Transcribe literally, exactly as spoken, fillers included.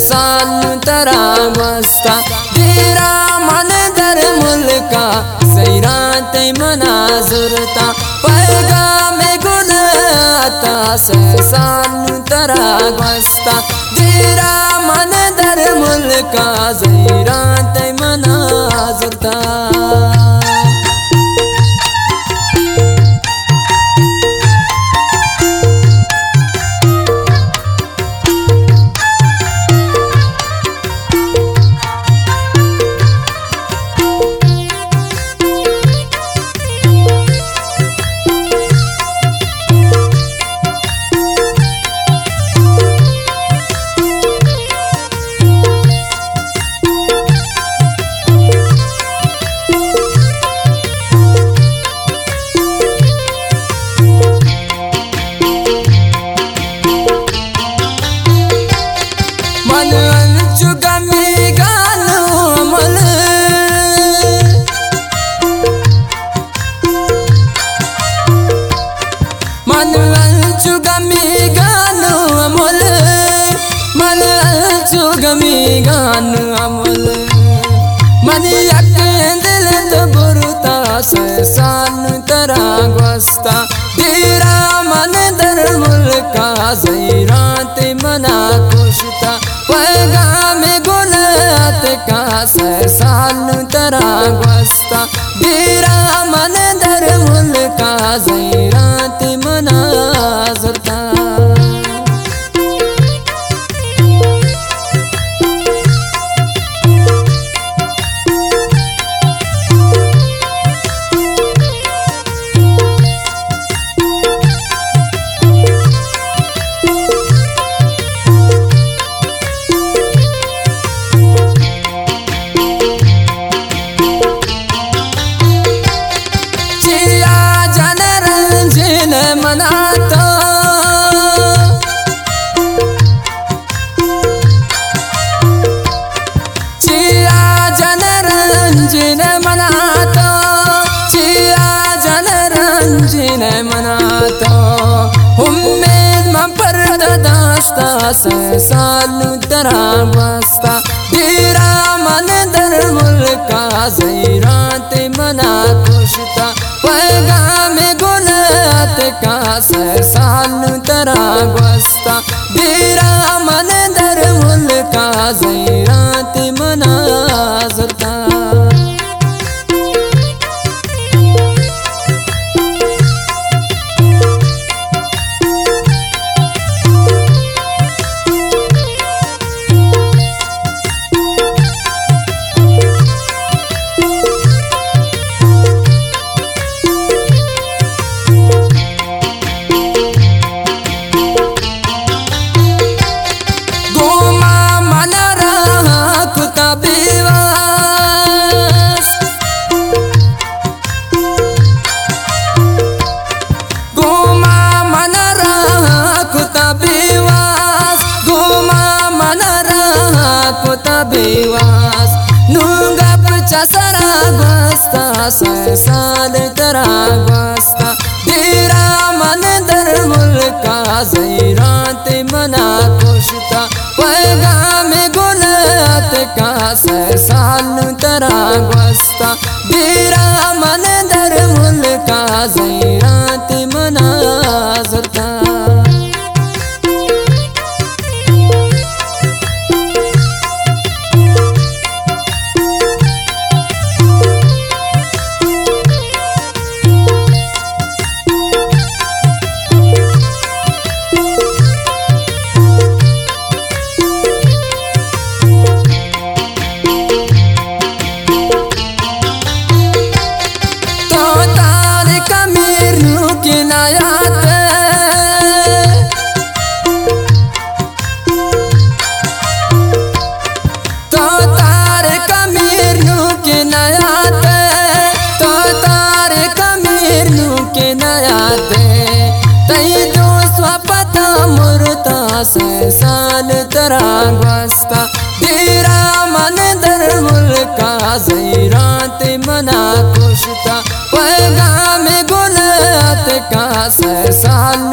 सहसान तरा मस्ता तेरा मन दर मुल्का सैरात मना जुरता पैगाम गुनाता सहसान तरा मस्ता तेरा मन दर मुल्का सैरात मना जुरता। सहसान तरा मस्ता तेरा मन दर मुल्का सैरात मना खुशता पैगाम गुनात का सहसान तरा मस्ता तेरा मन दर मुल्का सैरात मना जुरता। सहसान तरा मस्ता तेरा मन दर मुल्का सैरात मना खुशता पैगाम गुनात का सहसान तरा मस्ता तेरा मन दर मुल्का सैरात मना जुरता। सहसान तरा मस्ता तेरा मन दर मुल्का सैरात मना खुशता पैगाम गुनात का सहसान तरा मस्ता तेरा मन दर मुल्का सैरात मना जुरता। सहसान तरा मस्ता तेरा मन दर मुल्का सैरात मना खुशता पैगाम गुनात का सहसान